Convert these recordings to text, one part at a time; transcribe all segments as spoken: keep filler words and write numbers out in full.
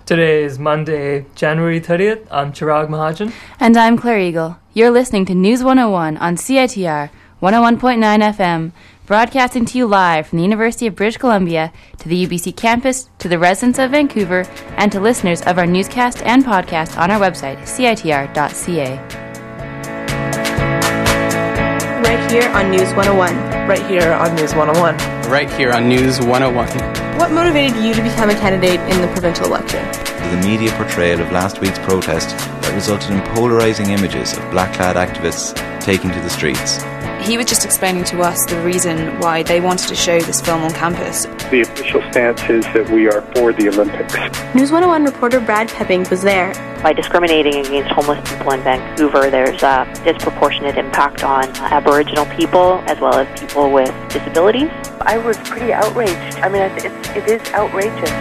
Today is Monday, January thirtieth. I'm Chirag Mahajan. And I'm Claire Eagle. You're listening to News one oh one on C I T R one oh one point nine F M, broadcasting to you live from the University of British Columbia, to the U B C campus, to the residents of Vancouver, and to listeners of our newscast and podcast on our website, C I T R dot C A. Right here on News one oh one. Right here on News one oh one. Right here on News one oh one. What motivated you to become a candidate in the provincial election? The media portrayal of last week's protest that resulted in polarising images of black-clad activists taking to the streets. He was just explaining to us the reason why they wanted to show this film on campus. The official stance is that we are for the Olympics. News one oh one reporter Brad Pepping was there. By discriminating against homeless people in Vancouver, there's a disproportionate impact on Aboriginal people as well as people with disabilities. I was pretty outraged. I mean, it's, it is outrageous.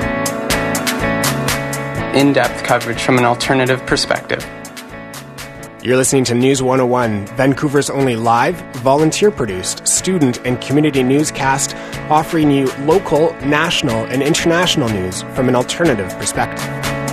In-depth coverage from an alternative perspective. You're listening to News one oh one, Vancouver's only live, volunteer-produced, student and community newscast, offering you local, national, and international news from an alternative perspective.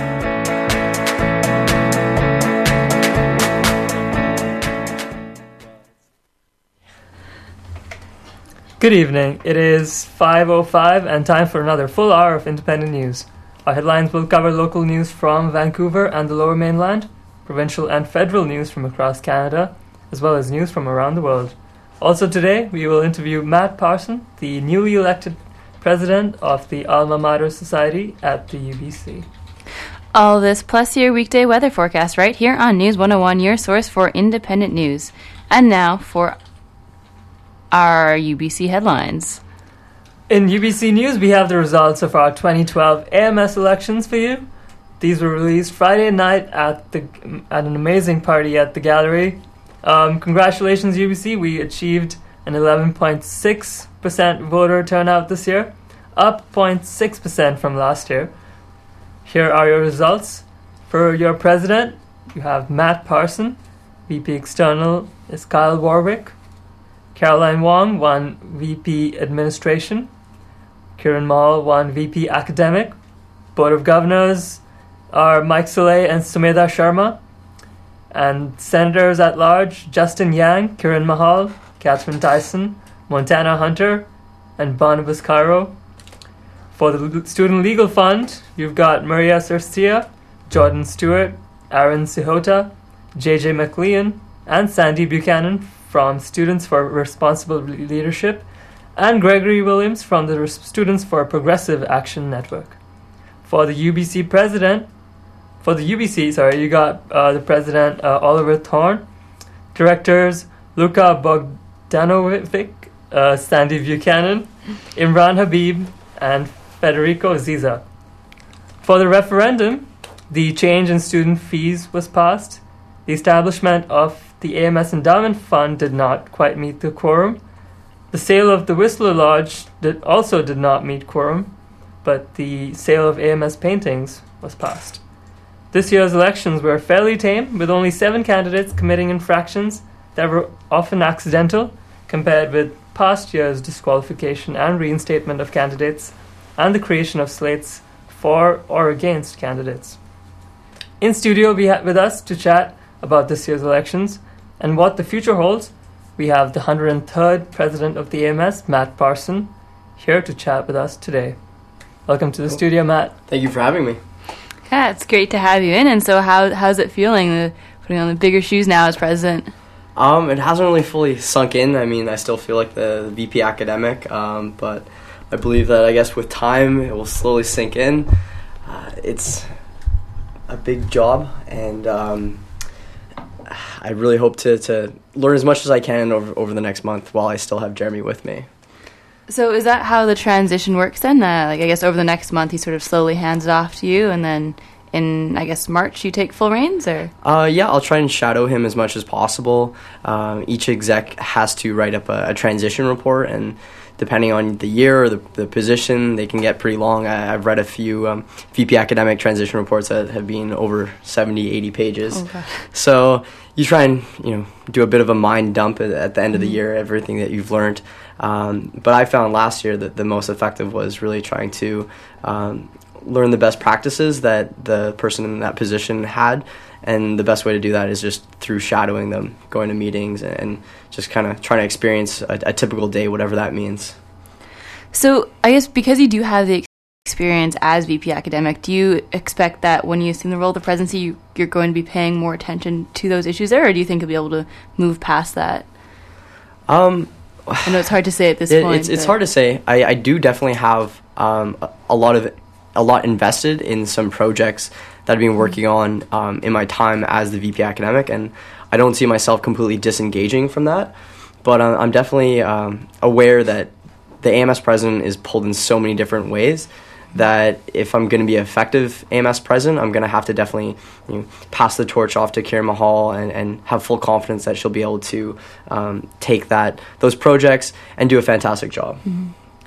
Good evening. It is five oh five and time for another full hour of independent news. Our headlines will cover local news from Vancouver and the Lower Mainland, provincial and federal news from across Canada, as well as news from around the world. Also today, we will interview Matt Parson, the newly elected president of the Alma Mater Society at the U B C. All this plus your weekday weather forecast right here on News one oh one, your source for independent news. And now for our U B C headlines. In U B C News, we have the results of our twenty twelve A M S elections for you. These were released Friday night at the at an amazing party at the gallery. Um, congratulations, U B C. We achieved an eleven point six percent voter turnout this year, up zero point six percent from last year. Here are your results. For your president, you have Matt Parson. V P External is Kyle Warwick. Caroline Wong won V P Administration. Kiran Mall won V P Academic. Board of Governors are Mike Soleil and Sumedha Sharma. And Senators at Large, Justin Yang, Kiran Mahal, Catherine Tyson, Montana Hunter, and Barnabas Cairo. For the Student Legal Fund, you've got Maria Cercia, Jordan Stewart, Aaron Sihota, J J McLean, and Sandy Buchanan from Students for Responsible Leadership, and Gregory Williams from the Students for Progressive Action Network. For the U B C president, for the U B C, sorry, you got uh, the president, uh, Oliver Thorne, directors, Luka Bogdanovic, uh, Sandy Buchanan, Imran Habib, and Federico Ziza. For the referendum, the change in student fees was passed. The establishment of the A M S Endowment Fund did not quite meet the quorum. The sale of the Whistler Lodge did also did not meet quorum, but the sale of A M S paintings was passed. This year's elections were fairly tame, with only seven candidates committing infractions that were often accidental, compared with past years' disqualification and reinstatement of candidates, and the creation of slates for or against candidates. In studio we have with us to chat about this year's elections and what the future holds, we have the one hundred third president of the A M S, Matt Parson, here to chat with us today. Welcome to the cool. studio, Matt. Thank you for having me. Yeah, it's great to have you in. And so how how's it feeling, uh, putting on the bigger shoes now as president? Um, it hasn't really fully sunk in. I mean, I still feel like the, the V P academic, um, but I believe that, I guess, with time, it will slowly sink in. Uh, it's a big job, and um, I really hope to, to learn as much as I can over, over the next month while I still have Jeremy with me. So is that how the transition works then? Uh, like I guess over the next month he sort of slowly hands it off to you, and then in, I guess, March you take full reins? Or uh, yeah, I'll try and shadow him as much as possible. Um, each exec has to write up a, a transition report, and depending on the year or the, the position, they can get pretty long. I, I've read a few um, V P academic transition reports that have been over seventy, eighty pages. Okay. So you try and, you know, do a bit of a mind dump at, at the end mm-hmm. of the year, everything that you've learned. Um, but I found last year that the most effective was really trying to um, learn the best practices that the person in that position had, and the best way to do that is just through shadowing them, going to meetings, and just kind of trying to experience a, a typical day, whatever that means. So I guess because you do have the experience as V P Academic, do you expect that when you assume the role of the presidency, you, you're going to be paying more attention to those issues there, or do you think you'll be able to move past that? Um, I know it's hard to say at this it, point. It's, it's hard to say. I, I do definitely have um, a, a lot of a lot invested in some projects that I've been working on um, in my time as the V P Academic, and I don't see myself completely disengaging from that. But uh, I'm definitely um, aware that the A M S president is pulled in so many different ways that if I'm going to be an effective A M S president, I'm going to have to definitely you know, pass the torch off to Karen Mahal and, and have full confidence that she'll be able to um, take that those projects and do a fantastic job. Mm-hmm.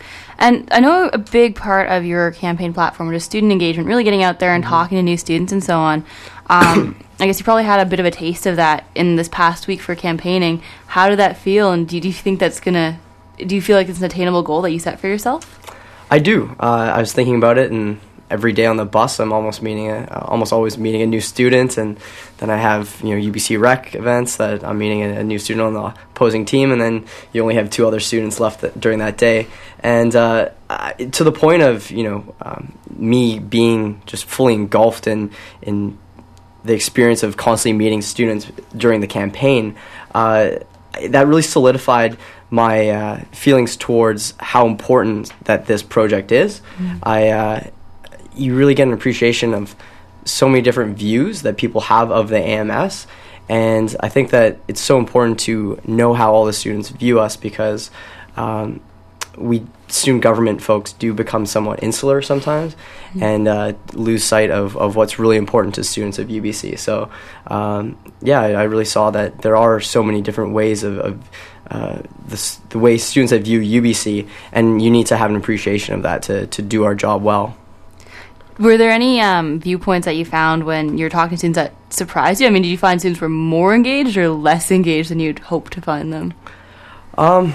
And I know a big part of your campaign platform was student engagement, really getting out there and mm-hmm. talking to new students and so on. Um, I guess you probably had a bit of a taste of that in this past week for campaigning. How did that feel, and do, do you think that's going to, do you feel like it's an attainable goal that you set for yourself? I do. Uh, I was thinking about it, and every day on the bus, I'm almost meeting a, uh, almost always meeting a new student, and then I have you know U B C Rec events that I'm meeting a, a new student on the opposing team, and then you only have two other students left th- during that day, and uh, I, to the point of you know um, me being just fully engulfed in in the experience of constantly meeting students during the campaign. Uh, that really solidified my uh, feelings towards how important that this project is. Mm. I, uh, you really get an appreciation of so many different views that people have of the A M S, and I think that it's so important to know how all the students view us, because um, we student government folks do become somewhat insular sometimes mm. and uh, lose sight of, of what's really important to students of U B C. So um, yeah, I, I really saw that there are so many different ways of, of Uh, the, the way students that view U B C, and you need to have an appreciation of that to, to do our job well. Were there any um, viewpoints that you found when you were talking to students that surprised you? I mean, did you find students were more engaged or less engaged than you'd hoped to find them? Um,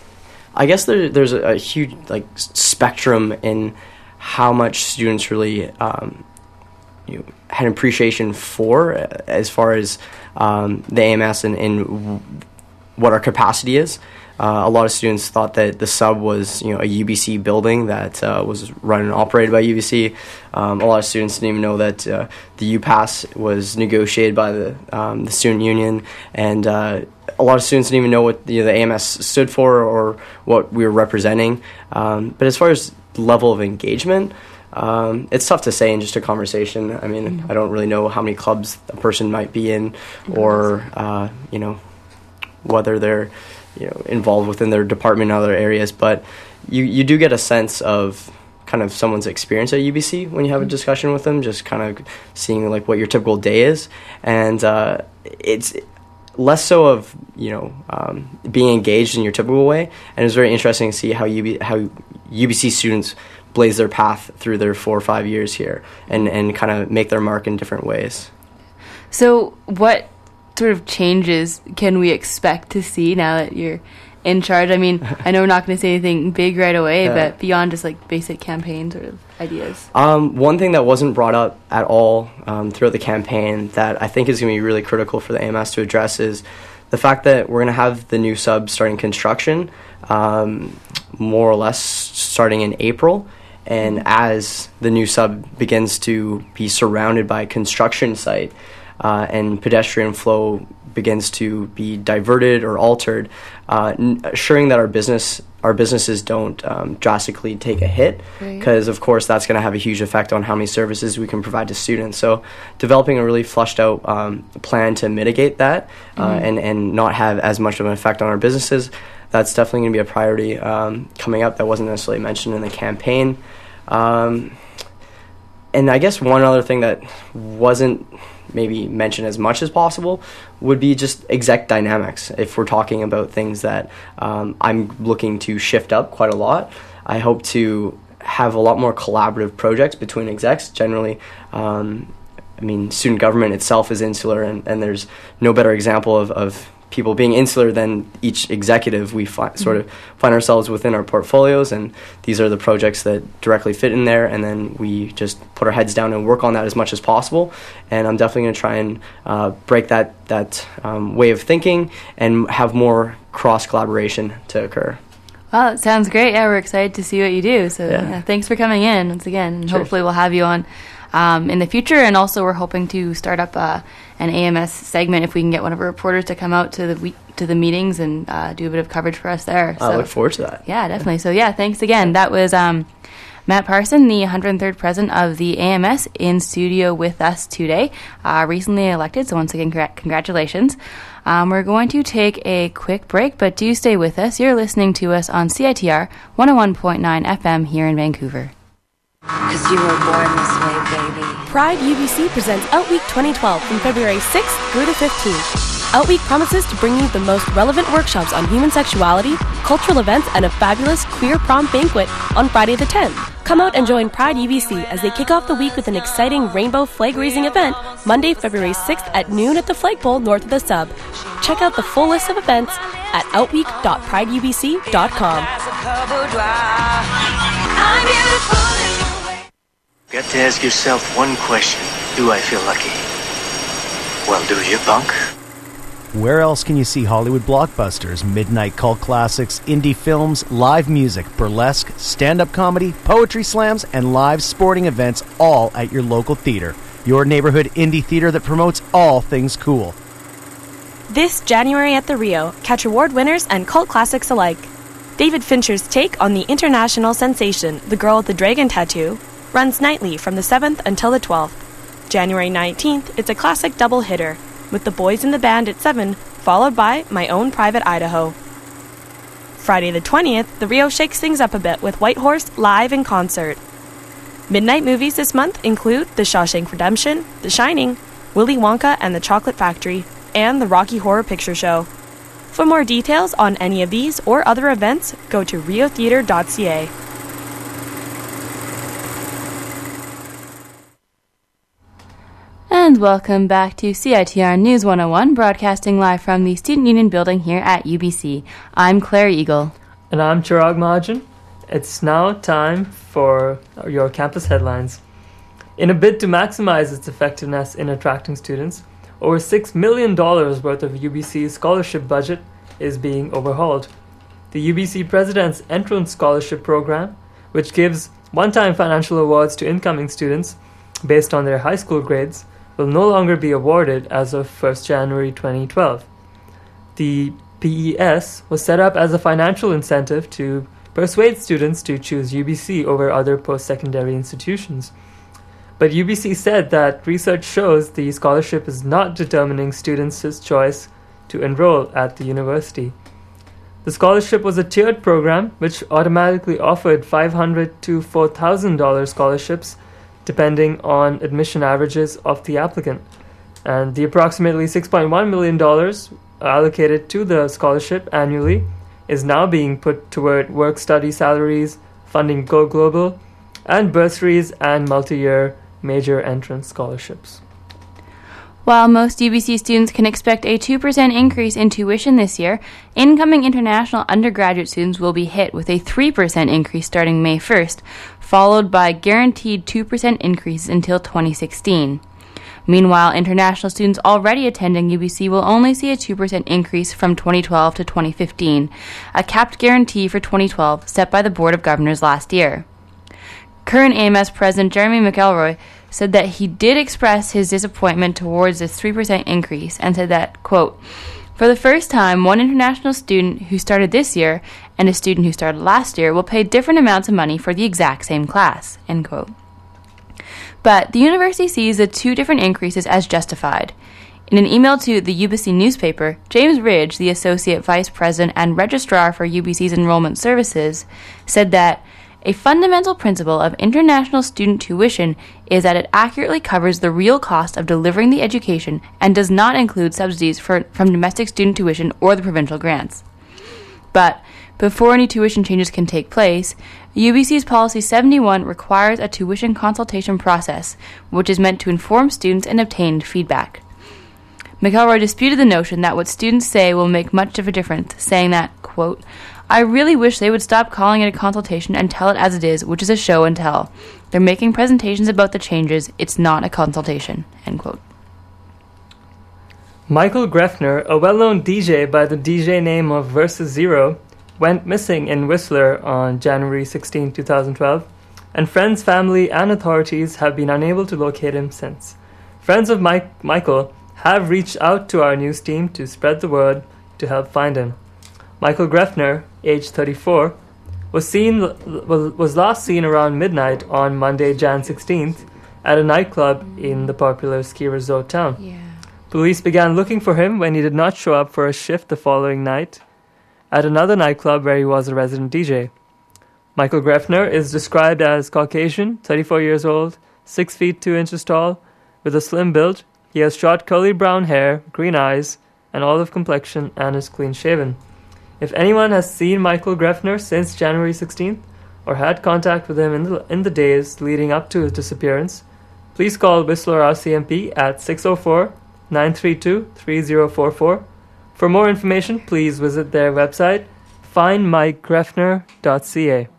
I guess there, there's a, a huge like spectrum in how much students really um, you know, had an appreciation for, uh, as far as um, the A M S and, and w- what our capacity is. Uh, a lot of students thought that the sub was, you know, a U B C building that uh, was run and operated by U B C. Um, a lot of students didn't even know that uh, the U Pass was negotiated by the um, the student union, and uh, a lot of students didn't even know what you know, the A M S stood for or what we were representing. Um, but as far as level of engagement, um, it's tough to say in just a conversation. I mean, mm-hmm. I don't really know how many clubs a person might be in, or uh, you know. whether they're you know involved within their department in other areas, but you, you do get a sense of kind of someone's experience at U B C when you have a discussion with them, just kind of seeing like what your typical day is, and uh, it's less so of you know um, being engaged in your typical way, and it's very interesting to see how U B, how U B C students blaze their path through their four or five years here, and, and kind of make their mark in different ways. So what sort of changes can we expect to see now that you're in charge? I mean, I know we're not going to say anything big right away, yeah. but beyond just like basic campaign sort of ideas. Um, one thing that wasn't brought up at all um, throughout the campaign that I think is going to be really critical for the A M S to address is the fact that we're going to have the new sub starting construction um, more or less starting in April. And as the new sub begins to be surrounded by a construction site, Uh, and pedestrian flow begins to be diverted or altered, uh, n- assuring that our business, our businesses don't um, drastically take a hit, because right. of course that's going to have a huge effect on how many services we can provide to students. So developing a really fleshed out um, plan to mitigate that uh, mm-hmm. and, and not have as much of an effect on our businesses, that's definitely going to be a priority um, coming up that wasn't necessarily mentioned in the campaign. Um, and I guess one other thing that wasn't maybe mention as much as possible would be just exec dynamics. If we're talking about things that um, I'm looking to shift up quite a lot, I hope to have a lot more collaborative projects between execs. Generally, um, I mean, student government itself is insular, and, and there's no better example of, of people being insular, then each executive, we fi- sort of find ourselves within our portfolios, and these are the projects that directly fit in there, and then we just put our heads down and work on that as much as possible. And I'm definitely going to try and uh, break that, that um, way of thinking and have more cross-collaboration to occur. Well, it sounds great. Yeah, we're excited to see what you do. So Yeah. yeah, thanks for coming in once again. And Sure. hopefully we'll have you on um, in the future. And also we're hoping to start up uh, an A M S segment if we can get one of our reporters to come out to the week, to the meetings and uh, do a bit of coverage for us there. I look forward to that. Yeah, definitely. So yeah, thanks again. That was um, Matt Parson, the one hundred third president of the A M S, in studio with us today, uh, recently elected. So once again, congr- congratulations. Um, we're going to take a quick break, but do stay with us. You're listening to us on C I T R one oh one point nine F M here in Vancouver. Because you were born this way, baby. Pride U B C presents Outweek twenty twelve from February sixth through to fifteenth. Outweek promises to bring you the most relevant workshops on human sexuality, cultural events, and a fabulous queer prom banquet on Friday the tenth. Come out and join Pride U B C as they kick off the week with an exciting rainbow flag-raising event Monday, February sixth at noon at the flagpole north of the sub. Check out the full list of events at outweek dot pride u b c dot com. Got to ask yourself one question. Do I feel lucky? Well, do you, punk? Where else can you see Hollywood blockbusters, midnight cult classics, indie films, live music, burlesque, stand-up comedy, poetry slams, and live sporting events all at your local theater? Your neighborhood indie theater that promotes all things cool. This January at the Rio, catch award winners and cult classics alike. David Fincher's take on the international sensation The Girl with the Dragon Tattoo runs nightly from the seventh until the twelfth. January nineteenth, it's a classic double hitter, with The Boys in the Band at seven, followed by My Own Private Idaho. Friday the twentieth, the Rio shakes things up a bit with White Horse live in concert. Midnight movies this month include The Shawshank Redemption, The Shining, Willy Wonka and the Chocolate Factory, and the Rocky Horror Picture Show. For more details on any of these or other events, go to rio theatre dot c a. And welcome back to C I T R News one oh one, broadcasting live from the Student Union building here at U B C. I'm Claire Eagle. And I'm Chirag Mahajan. It's now time for your campus headlines. In a bid to maximize its effectiveness in attracting students, over six million dollars worth of U B C's scholarship budget is being overhauled. The U B C President's Entrance Scholarship Program, which gives one-time financial awards to incoming students based on their high school grades, will no longer be awarded as of first January twenty twelve. The P E S was set up as a financial incentive to persuade students to choose U B C over other post-secondary institutions. But U B C said that research shows the scholarship is not determining students' choice to enroll at the university. The scholarship was a tiered program which automatically offered five hundred dollars to four thousand dollars scholarships depending on admission averages of the applicant. And the approximately six point one million dollars allocated to the scholarship annually is now being put toward work-study salaries, funding Go Global, and bursaries and multi-year major entrance scholarships. While most U B C students can expect a two percent increase in tuition this year, incoming international undergraduate students will be hit with a three percent increase starting May first, followed by guaranteed two percent increases until twenty sixteen. Meanwhile, international students already attending U B C will only see a two percent increase from twenty twelve to twenty fifteen, a capped guarantee for twenty twelve set by the Board of Governors last year. Current A M S President Jeremy McElroy said that he did express his disappointment towards this three percent increase and said that, quote, "For the first time, one international student who started this year and a student who started last year will pay different amounts of money for the exact same class," end quote. But the university sees the two different increases as justified. In an email to the U B C newspaper, James Ridge, the Associate Vice President and Registrar for U B C's Enrollment Services, said that a fundamental principle of international student tuition is that it accurately covers the real cost of delivering the education and does not include subsidies for, from domestic student tuition or the provincial grants. But before any tuition changes can take place, U B C's Policy seventy-one requires a tuition consultation process, which is meant to inform students and obtain feedback. McElroy disputed the notion that what students say will make much of a difference, saying that, quote, I really wish they would stop calling it a consultation and tell it as it is, which is a show and tell. They're making presentations about the changes. It's not a consultation, end quote. Michael Greffner, a well-known D J by the D J name of Versus Zero, went missing in Whistler on January sixteenth, twenty twelve, and friends, family, and authorities have been unable to locate him since. Friends of Mike, Michael have reached out to our news team to spread the word to help find him. Michael Greffner, age thirty-four, was seen was last seen around midnight on Monday, January sixteenth, at a nightclub in the popular ski resort town. Yeah. Police began looking for him when he did not show up for a shift the following night at another nightclub where he was a resident D J. Michael Greffner is described as Caucasian, thirty-four years old, six feet two inches tall, with a slim build. He has short curly brown hair, green eyes, an olive complexion, and is clean-shaven. If anyone has seen Michael Greffner since January sixteenth or had contact with him in the, in the days leading up to his disappearance, please call Whistler R C M P at six oh four, nine three two, three oh four four. For more information, please visit their website, find mike greffner dot c a.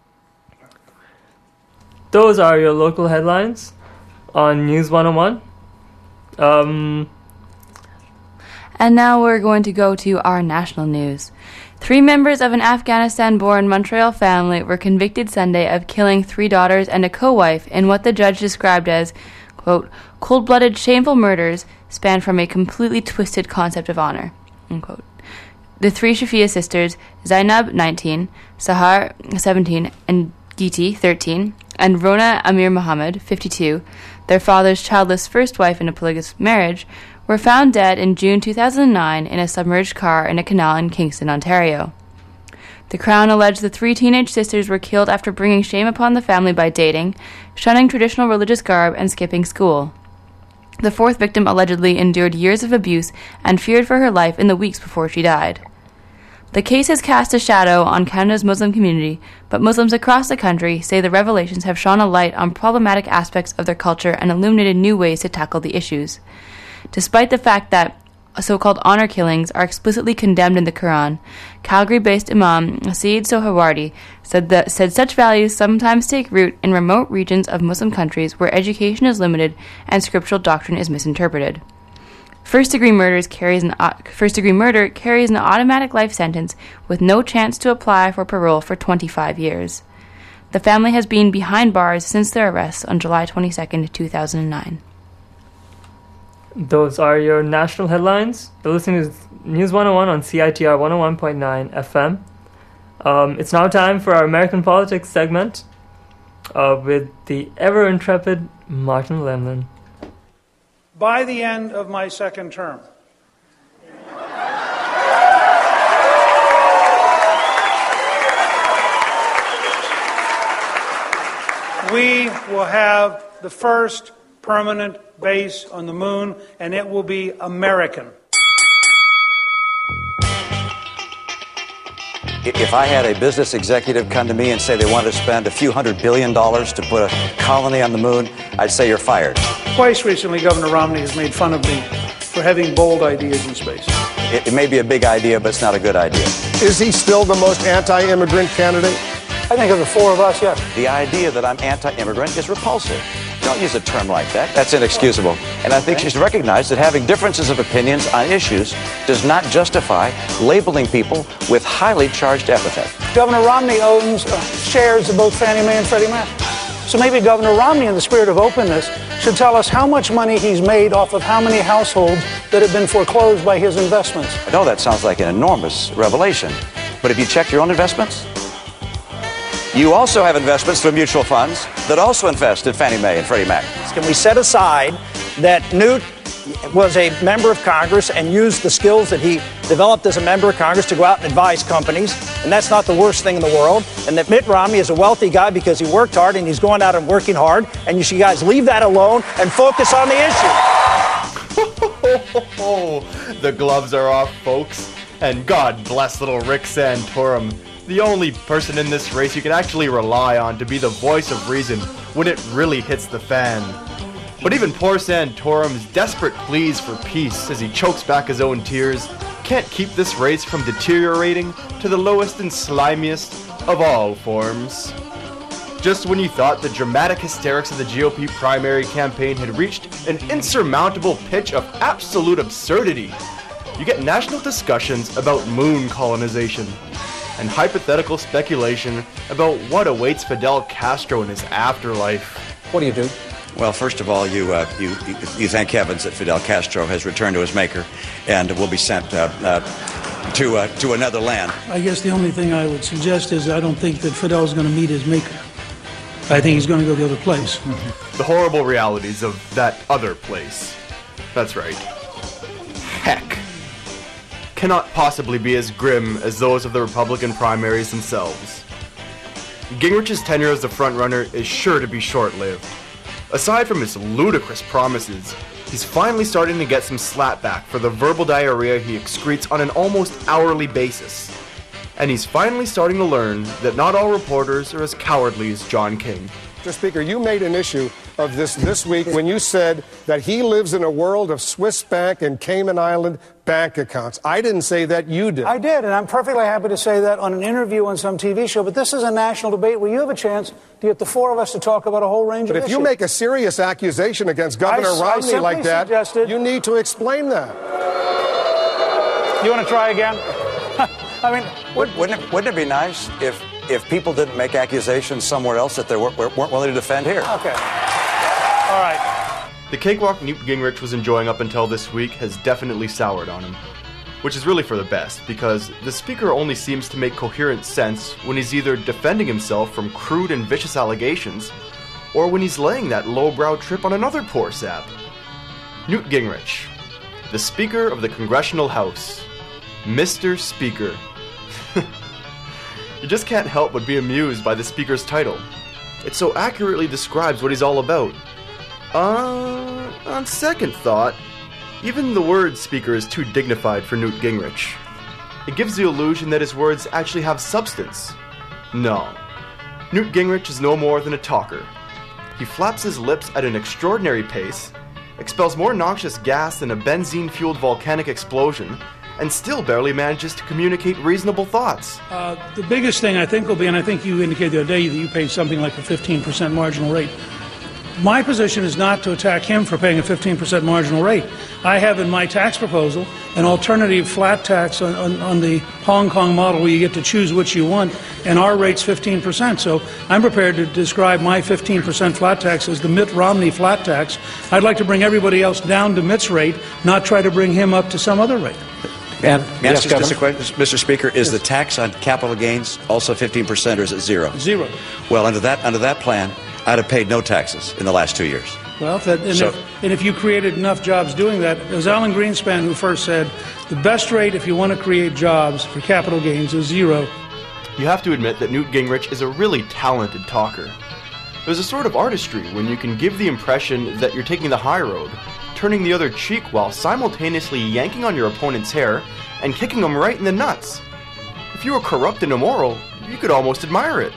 Those are your local headlines on News one oh one. Um... And now we're going to go to our national news. Three members of an Afghanistan-born Montreal family were convicted Sunday of killing three daughters and a co-wife in what the judge described as, quote, cold-blooded, shameful murders spanned from a completely twisted concept of honor, unquote. The three Shafia sisters, Zainab, nineteen, Sahar, seventeen, and Giti, thirteen, and Rona Amir Muhammad, fifty-two, their father's childless first wife in a polygamous marriage, were found dead in June two thousand nine in a submerged car in a canal in Kingston, Ontario. The Crown alleged the three teenage sisters were killed after bringing shame upon the family by dating, shunning traditional religious garb, and skipping school. The fourth victim allegedly endured years of abuse and feared for her life in the weeks before she died. The case has cast a shadow on Canada's Muslim community, but Muslims across the country say the revelations have shone a light on problematic aspects of their culture and illuminated new ways to tackle the issues. Despite the fact that so-called honor killings are explicitly condemned in the Quran, Calgary-based Imam Saeed Sohrawardy said that said such values sometimes take root in remote regions of Muslim countries where education is limited and scriptural doctrine is misinterpreted. First-degree murders carries an uh, first-degree murder carries an automatic life sentence with no chance to apply for parole for twenty-five years. The family has been behind bars since their arrests on July twenty-second, two thousand nine. Those are your national headlines. You're listening to News one oh one on C I T R one oh one point nine F M. Um, it's now time for our American Politics segment uh, with the ever-intrepid Martin Lemlin. By the end of my second term, we will have the first permanent base on the moon, and it will be American. If I had a business executive come to me and say they wanted to spend a few hundred billion dollars to put a colony on the moon, I'd say you're fired. Twice recently, Governor Romney has made fun of me for having bold ideas in space. It, it may be a big idea, but it's not a good idea. Is he still the most anti-immigrant candidate? I think of the four of us, yes. The idea that I'm anti-immigrant is repulsive. Don't use a term like that. That's inexcusable. And I think she should recognize that having differences of opinions on issues does not justify labeling people with highly charged epithets. Governor Romney owns uh, shares of both Fannie Mae and Freddie Mac. So maybe Governor Romney, in the spirit of openness, should tell us how much money he's made off of how many households that have been foreclosed by his investments. I know that sounds like an enormous revelation, but have you checked your own investments? You also have investments through mutual funds that also invest in Fannie Mae and Freddie Mac. Can we set aside that Newt was a member of Congress and used the skills that he developed as a member of Congress to go out and advise companies, and that's not the worst thing in the world, and that Mitt Romney is a wealthy guy because he worked hard and he's going out and working hard, and you should guys leave that alone and focus on the issue. The gloves are off, folks, and God bless little Rick Santorum, the only person in this race you can actually rely on to be the voice of reason when it really hits the fan. But even poor Santorum's desperate pleas for peace as he chokes back his own tears can't keep this race from deteriorating to the lowest and slimiest of all forms. Just when you thought the dramatic hysterics of the G O P primary campaign had reached an insurmountable pitch of absolute absurdity, you get national discussions about moon colonization and hypothetical speculation about what awaits Fidel Castro in his afterlife. What do you do? Well, first of all, you, uh, you you thank heavens that Fidel Castro has returned to his maker and will be sent uh, uh, to uh, to another land. I guess the only thing I would suggest is I don't think that Fidel's going to meet his maker. I think he's going to go the other place. The horrible realities of that other place. That's right. Heck. Cannot possibly be as grim as those of the Republican primaries themselves. Gingrich's tenure as the frontrunner is sure to be short-lived. Aside from his ludicrous promises, he's finally starting to get some slapback for the verbal diarrhea he excretes on an almost hourly basis. And he's finally starting to learn that not all reporters are as cowardly as John King. Mister Speaker, you made an issue of this this week when you said that he lives in a world of Swiss bank and Cayman Island bank accounts. I didn't say that, you did. I did, and I'm perfectly happy to say that on an interview on some T V show, but this is a national debate where you have a chance to get the four of us to talk about a whole range but of if issues. you make a serious accusation against Governor I, Romney I like that, suggested... you need to explain that. You want to try again? I mean, Would, wouldn't, it, wouldn't it be nice if, if people didn't make accusations somewhere else that they weren't, weren't willing to defend here? Okay. All right. The cakewalk Newt Gingrich was enjoying up until this week has definitely soured on him. Which is really for the best, because the speaker only seems to make coherent sense when he's either defending himself from crude and vicious allegations, or when he's laying that lowbrow trip on another poor sap. Newt Gingrich, the Speaker of the Congressional House. Mister Speaker. You just can't help but be amused by the Speaker's title. It so accurately describes what he's all about. Uh, on second thought, even the word Speaker is too dignified for Newt Gingrich. It gives the illusion that his words actually have substance. No. Newt Gingrich is no more than a talker. He flaps his lips at an extraordinary pace, expels more noxious gas than a benzene-fueled volcanic explosion, and still barely manages to communicate reasonable thoughts. Uh, the biggest thing I think will be, and I think you indicated the other day that you paid something like a fifteen percent marginal rate. My position is not to attack him for paying a fifteen percent marginal rate. I have in my tax proposal an alternative flat tax on, on, on the Hong Kong model where you get to choose which you want, and our rate's fifteen percent. So I'm prepared to describe my fifteen percent flat tax as the Mitt Romney flat tax. I'd like to bring everybody else down to Mitt's rate, not try to bring him up to some other rate. And yes, just a question, Mister Speaker, is yes. the tax on capital gains also fifteen percent or is it zero? Zero. Well, under that under that plan, I'd have paid no taxes in the last two years. Well, that, and, so, if, and if you created enough jobs doing that, it was Alan Greenspan who first said, the best rate if you want to create jobs for capital gains is zero. You have to admit that Newt Gingrich is a really talented talker. There's a sort of artistry when you can give the impression that you're taking the high road, turning the other cheek while simultaneously yanking on your opponent's hair and kicking them right in the nuts. If you were corrupt and immoral, you could almost admire it.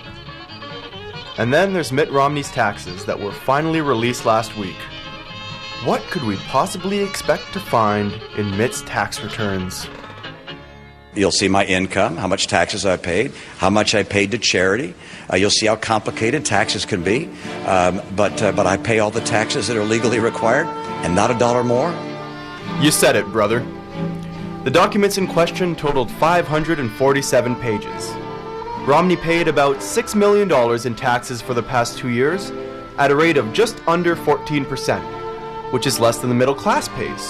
And then there's Mitt Romney's taxes that were finally released last week. What could we possibly expect to find in Mitt's tax returns? You'll see my income, how much taxes I paid, how much I paid to charity. Uh, you'll see how complicated taxes can be. Um, but, uh, but I pay all the taxes that are legally required, and not a dollar more. You said it, brother. The documents in question totaled five hundred forty-seven pages. Romney paid about six million dollars in taxes for the past two years at a rate of just under fourteen percent, which is less than the middle class pays.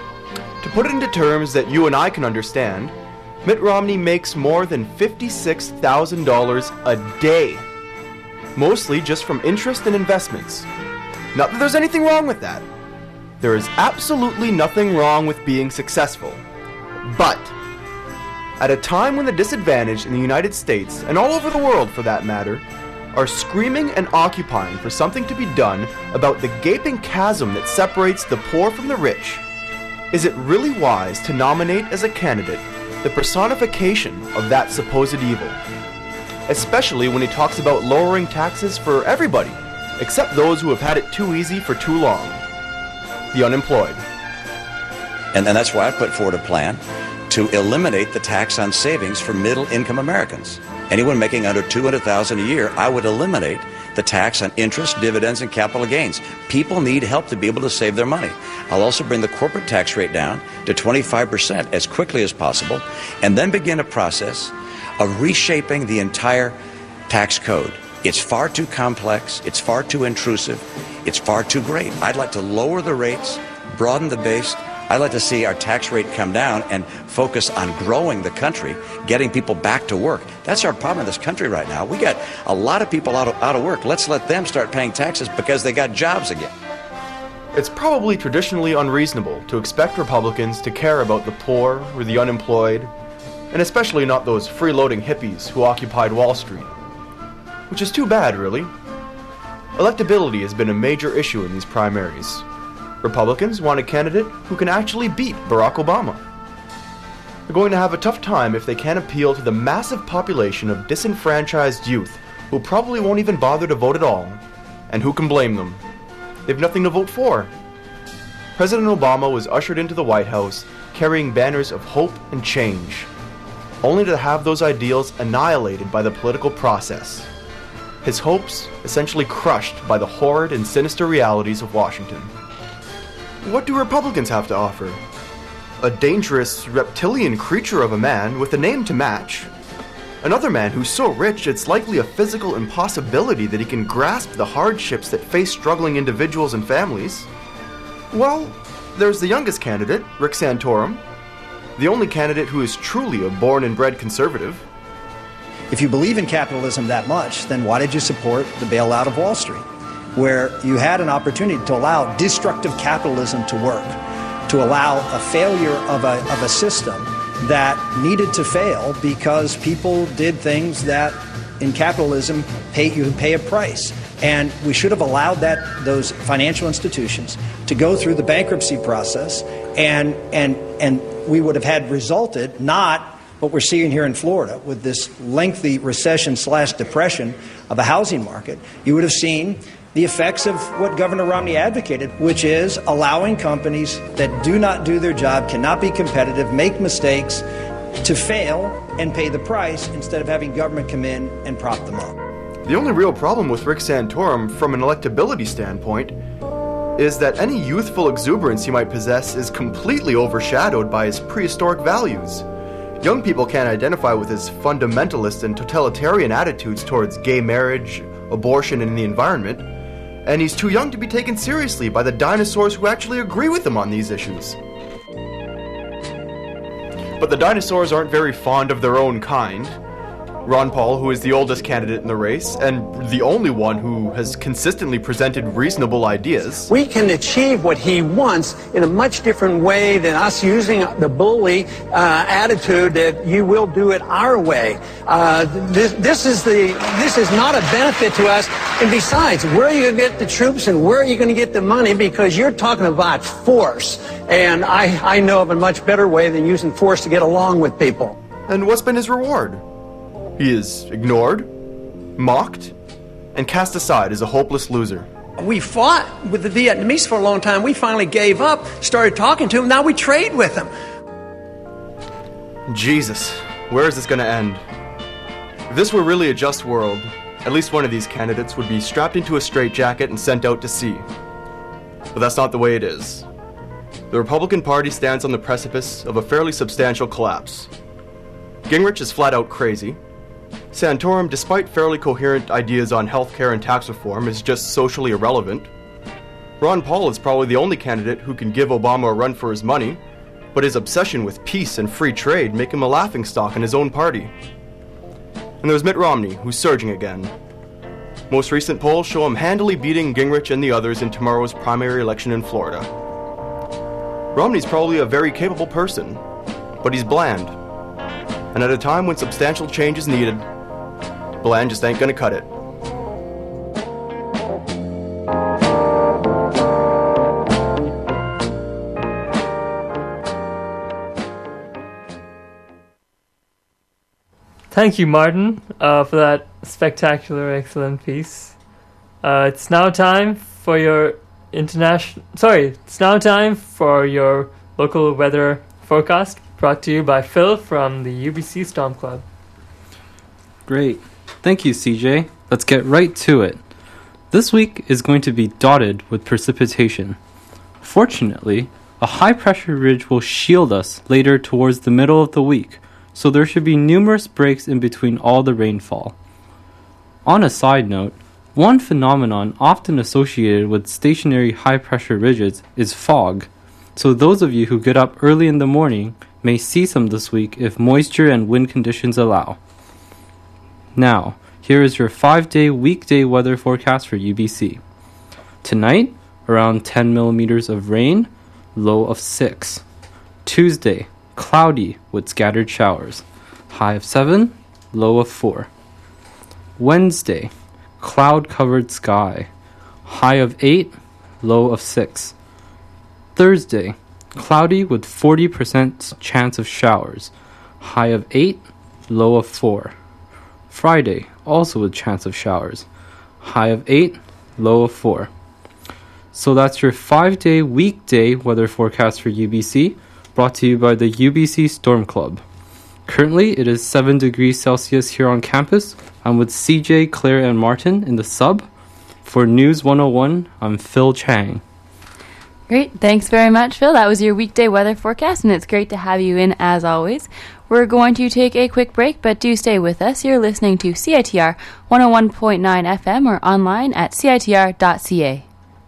To put it into terms that you and I can understand, Mitt Romney makes more than fifty-six thousand dollars a day, mostly just from interest and investments. Not that there's anything wrong with that. There is absolutely nothing wrong with being successful. But at a time when the disadvantaged in the United States, and all over the world for that matter, are screaming and occupying for something to be done about the gaping chasm that separates the poor from the rich, is it really wise to nominate as a candidate the personification of that supposed evil? Especially when he talks about lowering taxes for everybody, except those who have had it too easy for too long. The unemployed. And, and that's why I put forward a plan to eliminate the tax on savings for middle-income Americans. Anyone making under two hundred thousand dollars a year, I would eliminate the tax on interest, dividends, and capital gains. People need help to be able to save their money. I'll also bring the corporate tax rate down to twenty-five percent as quickly as possible, and then begin a process of reshaping the entire tax code. It's far too complex, it's far too intrusive, it's far too great. I'd like to lower the rates, broaden the base. I'd like to see our tax rate come down and focus on growing the country, getting people back to work. That's our problem in this country right now. We got a lot of people out of, out of work. Let's let them start paying taxes because they got jobs again. It's probably traditionally unreasonable to expect Republicans to care about the poor or the unemployed, and especially not those freeloading hippies who occupied Wall Street. Which is too bad, really. Electability has been a major issue in these primaries. Republicans want a candidate who can actually beat Barack Obama. They're going to have a tough time if they can't appeal to the massive population of disenfranchised youth who probably won't even bother to vote at all. And who can blame them? They have nothing to vote for. President Obama was ushered into the White House carrying banners of hope and change, only to have those ideals annihilated by the political process. His hopes essentially crushed by the horrid and sinister realities of Washington. What do Republicans have to offer? A dangerous, reptilian creature of a man with a name to match. Another man who's so rich it's likely a physical impossibility that he can grasp the hardships that face struggling individuals and families. Well, there's the youngest candidate, Rick Santorum, the only candidate who is truly a born and bred conservative. If you believe in capitalism that much, then why did you support the bailout of Wall Street, where you had an opportunity to allow destructive capitalism to work, to allow a failure of a, of a system that needed to fail because people did things that in capitalism pay, you pay a price. And we should have allowed that those financial institutions to go through the bankruptcy process, and and and we would have had resulted not what we're seeing here in Florida with this lengthy recession slash depression of a housing market. You would have seen the effects of what Governor Romney advocated, which is allowing companies that do not do their job, cannot be competitive, make mistakes, to fail and pay the price instead of having government come in and prop them up. The only real problem with Rick Santorum from an electability standpoint is that any youthful exuberance he might possess is completely overshadowed by his prehistoric values. Young people can't identify with his fundamentalist and totalitarian attitudes towards gay marriage, abortion, and the environment, and he's too young to be taken seriously by the dinosaurs who actually agree with him on these issues. But the dinosaurs aren't very fond of their own kind. Ron Paul, who is the oldest candidate in the race, and the only one who has consistently presented reasonable ideas. We can achieve what he wants in a much different way than us using the bully uh, attitude that you will do it our way. Uh, this, this is the this is not a benefit to us. And besides, where are you going to get the troops and where are you going to get the money? Because you're talking about force. And I, I know of a much better way than using force to get along with people. And what's been his reward? He is ignored, mocked, and cast aside as a hopeless loser. We fought with the Vietnamese for a long time. We finally gave up, started talking to them. Now we trade with them. Jesus, where is this going to end? If this were really a just world, at least one of these candidates would be strapped into a straitjacket and sent out to sea. But that's not the way it is. The Republican Party stands on the precipice of a fairly substantial collapse. Gingrich is flat out crazy. Santorum, despite fairly coherent ideas on healthcare and tax reform, is just socially irrelevant. Ron Paul is probably the only candidate who can give Obama a run for his money, but his obsession with peace and free trade make him a laughingstock in his own party. And there's Mitt Romney, who's surging again. Most recent polls show him handily beating Gingrich and the others in tomorrow's primary election in Florida. Romney's probably a very capable person, but he's bland. And at a time when substantial change is needed, bland just ain't gonna cut it. Thank you, Martin, uh, for that spectacular, excellent piece. Uh, it's now time for your international. Sorry, it's now time for your local weather forecast, brought to you by Phil from the U B C Storm Club. Great. Thank you, C J. Let's get right to it. This week is going to be dotted with precipitation. Fortunately, a high-pressure ridge will shield us later towards the middle of the week, so there should be numerous breaks in between all the rainfall. On a side note, one phenomenon often associated with stationary high-pressure ridges is fog, so those of you who get up early in the morning may see some this week if moisture and wind conditions allow. Now, here is your five-day weekday weather forecast for U B C. Tonight, around ten millimeters of rain, low of six. Tuesday, cloudy with scattered showers, high of seven, low of four. Wednesday, cloud-covered sky, high of eight, low of six. Thursday, cloudy with forty percent chance of showers, high of eight, low of four. Friday, also with chance of showers, high of eight, low of four. So that's your five-day weekday weather forecast for U B C, brought to you by the U B C Storm Club. Currently, it is seven degrees Celsius here on campus. I'm with C J, Claire, and Martin in the sub. For News one oh one, I'm Phil Chang. Great. Thanks very much, Phil. That was your weekday weather forecast, and it's great to have you in as always. We're going to take a quick break, but do stay with us. You're listening to C I T R one oh one point nine F M or online at C I T R dot C A.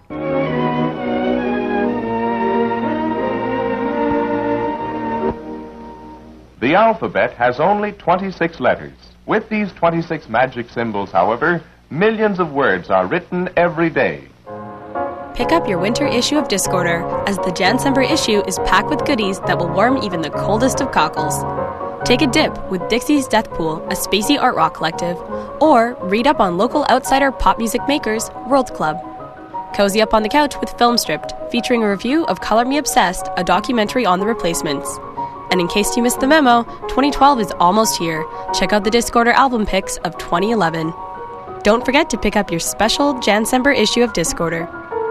The alphabet has only twenty-six letters. With these twenty-six magic symbols, however, millions of words are written every day. Pick up your winter issue of Discorder, as the Jancember issue is packed with goodies that will warm even the coldest of cockles. Take a dip with Dixie's Death Pool, a spacey art rock collective, or read up on local outsider pop music makers, World Club. Cozy up on the couch with Film Stripped, featuring a review of Color Me Obsessed, a documentary on the Replacements. And in case you missed the memo, twenty twelve is almost here. Check out the Discorder album picks of twenty eleven. Don't forget to pick up your special Jancember issue of Discorder.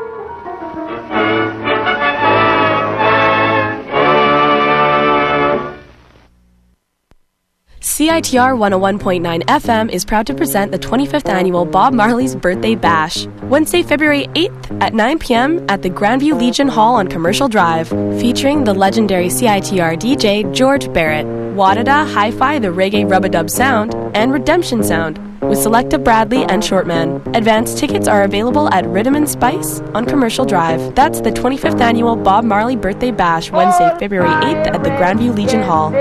C I T R one oh one point nine F M is proud to present the twenty-fifth annual Bob Marley's Birthday Bash, Wednesday, February eighth at nine p.m. at the Grandview Legion Hall on Commercial Drive, featuring the legendary C I T R D J George Barrett, Wadada Hi-Fi the Reggae Rub-a-Dub Sound, and Redemption Sound, with Selecta Bradley and Shortman. Advance tickets are available at Rhythm and Spice on Commercial Drive. That's the twenty-fifth annual Bob Marley Birthday Bash, Wednesday, February eighth at the Grandview Legion Hall.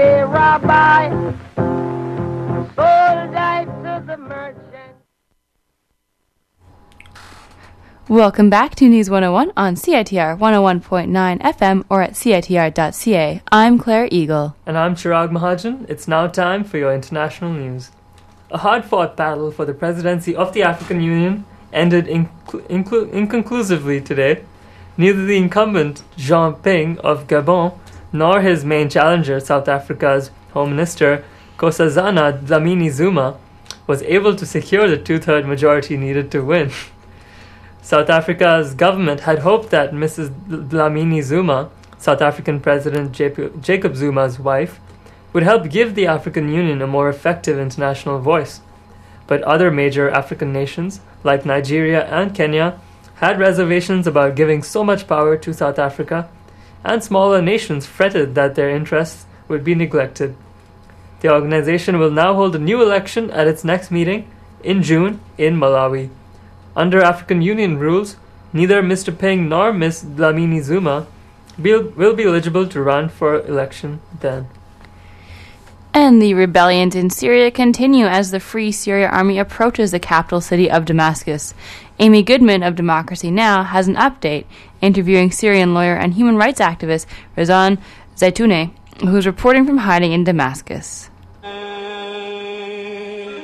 Welcome back to News one oh one on C I T R one oh one point nine F M or at C I T R dot C A. I'm Claire Eagle. And I'm Chirag Mahajan. It's now time for your international news. A hard-fought battle for the presidency of the African Union ended inclu- inclu- inconclusively today. Neither the incumbent Jean Ping of Gabon nor his main challenger, South Africa's Home Minister Nkosazana Dlamini-Zuma, was able to secure the two-third majority needed to win. South Africa's government had hoped that Missus Dlamini-Zuma, South African President Jacob Zuma's wife, would help give the African Union a more effective international voice. But other major African nations, like Nigeria and Kenya, had reservations about giving so much power to South Africa, and smaller nations fretted that their interests would be neglected. The organization will now hold a new election at its next meeting in June in Malawi. Under African Union rules, neither Mister Ping nor Miss Dlamini-Zuma will, will be eligible to run for election then. And the rebellions in Syria continue as the Free Syria Army approaches the capital city of Damascus. Amy Goodman of Democracy Now! Has an update, interviewing Syrian lawyer and human rights activist Razan Zaitouneh, who's reporting from hiding in Damascus.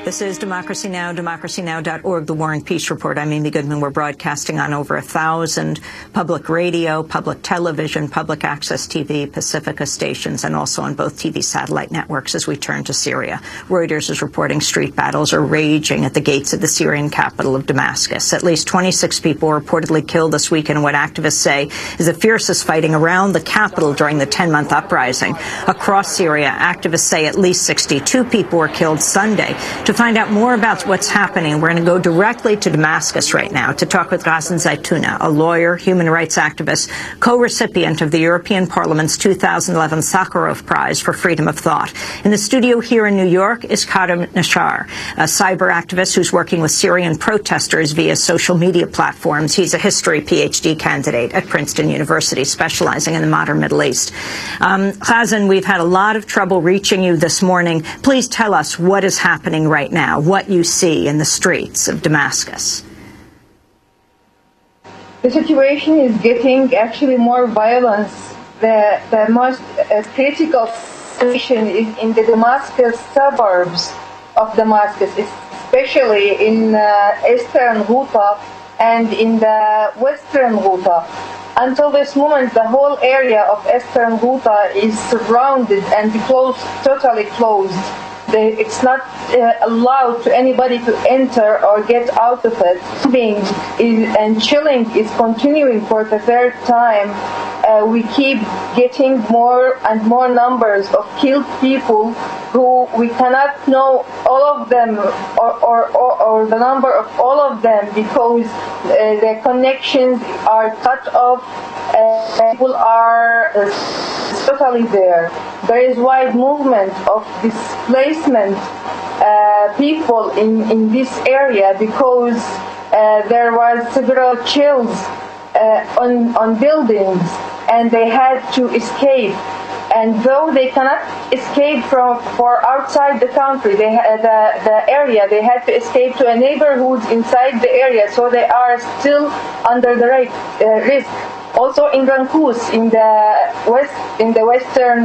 This is Democracy Now!, democracy now dot org, the War and Peace Report. I'm Amy Goodman. We're broadcasting on over a thousand public radio, public television, public access T V, Pacifica stations, and also on both T V satellite networks as we turn to Syria. Reuters is reporting street battles are raging at the gates of the Syrian capital of Damascus. At least twenty-six people reportedly killed this week in what activists say is the fiercest fighting around the capital during the ten-month uprising. Across Syria, activists say at least sixty-two people were killed Sunday. To find out more about what's happening, we're going to go directly to Damascus right now to talk with Ghassan Zaytouna, a lawyer, human rights activist, co-recipient of the European Parliament's two thousand eleven Sakharov Prize for Freedom of Thought. In the studio here in New York is Karim Nashar, a cyber activist who's working with Syrian protesters via social media platforms. He's a history P H D candidate at Princeton University, specializing in the modern Middle East. Um, Ghassan, we've had a lot of trouble reaching you this morning. Please tell us what is happening right now, what you see in the streets of Damascus. The situation is getting actually more violence. The, the most uh, critical situation is in the Damascus suburbs of Damascus, especially in uh, eastern Ghouta and in the western Ghouta. Until this moment, the whole area of eastern Ghouta is surrounded and closed, totally closed. They, it's not uh, allowed to anybody to enter or get out of it. Bombing is, and chilling is continuing for the third time. Uh, we keep getting more and more numbers of killed people who we cannot know all of them or, or, or, or the number of all of them because uh, their connections are cut off. Uh, people are uh, totally there. There is wide movement of displacement uh, people in, in this area because uh, there was several chills uh, on, on buildings and they had to escape. And though they cannot escape from for outside the country, they ha- the the area, they had to escape to a neighborhood inside the area, so they are still under the right, uh, risk. Also in Rankous, in the west, in the western,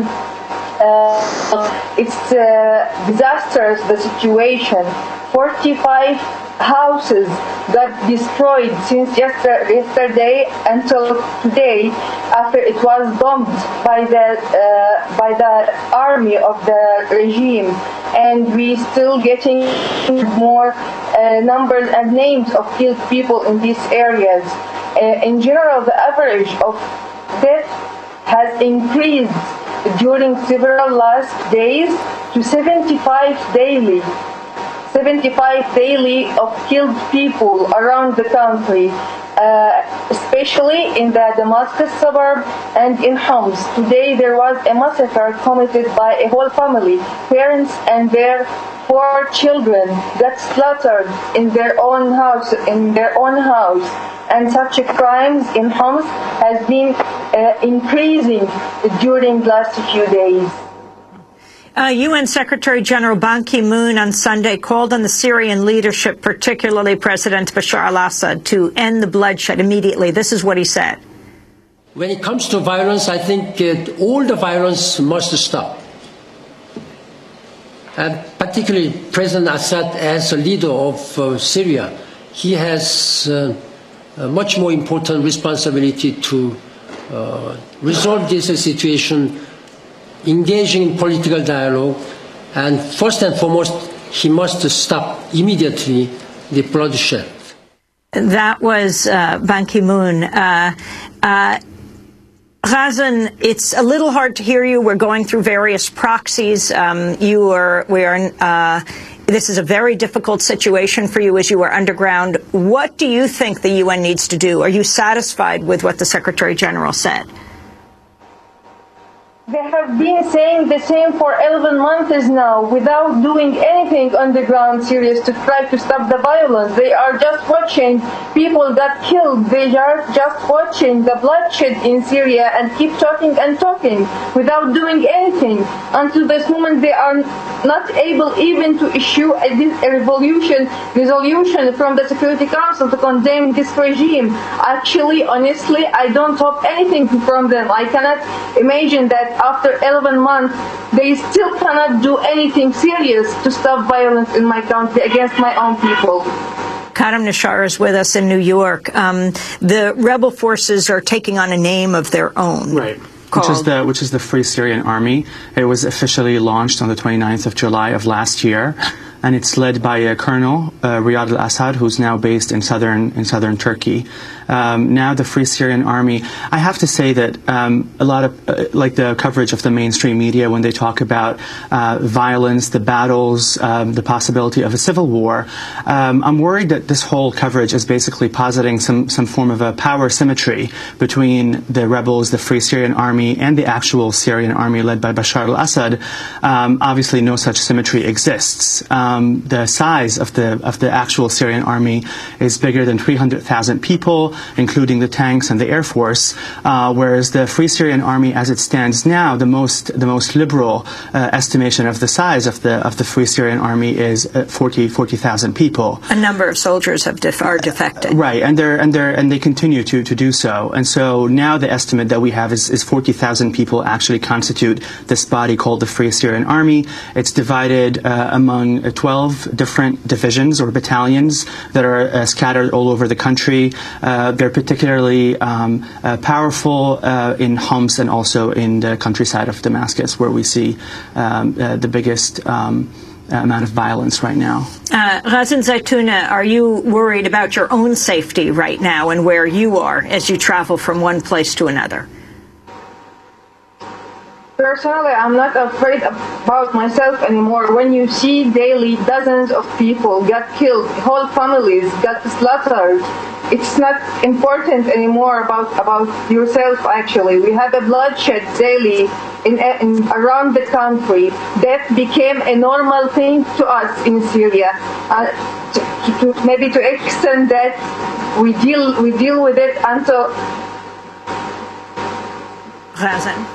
uh, it's uh, disastrous. The situation. forty-five houses got destroyed since yester- yesterday until today, after it was bombed by the uh, by the army of the regime, and we still getting more uh, numbers and names of killed people in these areas. Uh, in general, the average of death has increased during several last days to seventy-five daily. seventy-five daily of killed people around the country, uh, especially in the Damascus suburb and in Homs. Today there was a massacre committed by a whole family. Parents and their four children got slaughtered in their own house, in their own house. And such crimes in Homs has been uh, increasing during the last few days. Uh, U N Secretary General Ban Ki-moon on Sunday called on the Syrian leadership, particularly President Bashar al-Assad, to end the bloodshed immediately. This is what he said. When it comes to violence, I think uh, all the violence must stop. And particularly President Assad, as a leader of uh, Syria, he has uh, a much more important responsibility to uh, resolve this situation, engaging in political dialogue, and first and foremost, he must stop immediately the bloodshed. That was uh, Ban Ki-moon. Uh, uh, Ghassan, it's a little hard to hear you. We're going through various proxies. Um, you are, we are. Uh, this is a very difficult situation for you as you are underground. What do you think the U N needs to do? Are you satisfied with what the Secretary General said? They have been saying the same for eleven months now without doing anything on the ground serious to try to stop the violence. They are just watching people get killed. They are just watching the bloodshed in Syria and keep talking and talking without doing anything. Until this moment, they are not able even to issue a, a revolution, resolution from the Security Council to condemn this regime. Actually, honestly, I don't hope anything from them. I cannot imagine that after eleven months, they still cannot do anything serious to stop violence in my country against my own people. Kadam Nashar is with us in New York. Um, the rebel forces are taking on a name of their own. Right. Which is the which is the Free Syrian Army. It was officially launched on the twenty-ninth of July of last year, and it's led by a colonel, uh, Riyad al-Assad, who's now based in southern in southern Turkey. Um, now the Free Syrian Army. I have to say that um, a lot of uh, like the coverage of the mainstream media when they talk about uh, violence, the battles, um, the possibility of a civil war. Um, I'm worried that this whole coverage is basically positing some some form of a power symmetry between the rebels, the Free Syrian Army, and the actual Syrian army led by Bashar al-Assad. Um, obviously, no such symmetry exists. Um, the size of the of the actual Syrian army is bigger than three hundred thousand people, including the tanks and the air force, uh, whereas the Free Syrian Army, as it stands now, the most the most liberal uh, estimation of the size of the of the Free Syrian Army is uh, forty thousand people. A number of soldiers have def- are defected. Uh, right, and they're and they're and they continue to to do so. And so now the estimate that we have is, is forty thousand people actually constitute this body called the Free Syrian Army. It's divided uh, among twelve different divisions or battalions that are uh, scattered all over the country. Uh, they're particularly um, uh, powerful uh, in Homs and also in the countryside of Damascus, where we see um, uh, the biggest um, amount of violence right now. Uh, Ghazan Zaitouna, are you worried about your own safety right now and where you are as you travel from one place to another? Personally, I'm not afraid about myself anymore. When you see daily dozens of people get killed, whole families get slaughtered, it's not important anymore about, about yourself, actually. We have a bloodshed daily in, in around the country. Death became a normal thing to us in Syria. Uh, to, to, maybe to extend that, we deal, we deal with it until... Ghazan.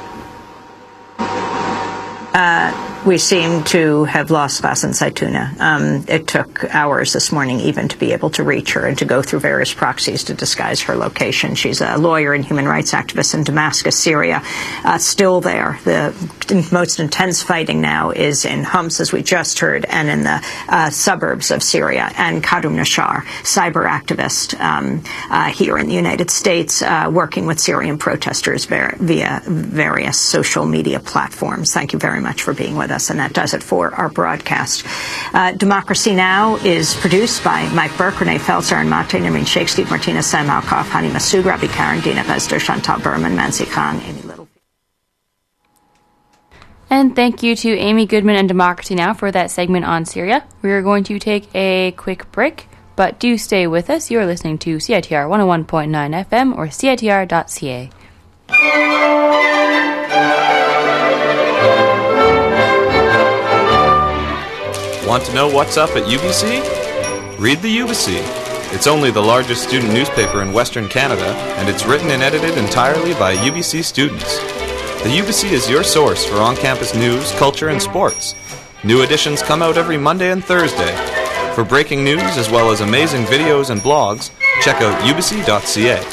Uh, we seem to have lost Ghazan Zaitouna. Um, it took hours this morning even to be able to reach her and to go through various proxies to disguise her location. She's a lawyer and human rights activist in Damascus, Syria, uh, still there. The most intense fighting now is in Homs, as we just heard, and in the uh, suburbs of Syria. And Kadam Nashar, cyber activist um, uh, here in the United States, uh, working with Syrian protesters ver- via various social media platforms. Thank you very much for being with us, and that does it for our broadcast. Uh, Democracy Now! Is produced by Mike Burke, Renee Feltzer, and Mate, Nermeen Sheikh, Steve Martinez, Sam Malkoff, Hani Masood, Rabbi Karen, Dina Bezder, Chantal Berman, Mansi Khan, Amy Little. And thank you to Amy Goodman and Democracy Now! For that segment on Syria. We are going to take a quick break, but do stay with us. You are listening to C I T R one oh one point nine F M or C I T R dot C A. Want to know what's up at U B C? Read the U B C. It's only the largest student newspaper in Western Canada, and it's written and edited entirely by U B C students. The U B C is your source for on-campus news, culture, and sports. New editions come out every Monday and Thursday. For breaking news as well as amazing videos and blogs, check out U B C dot C A.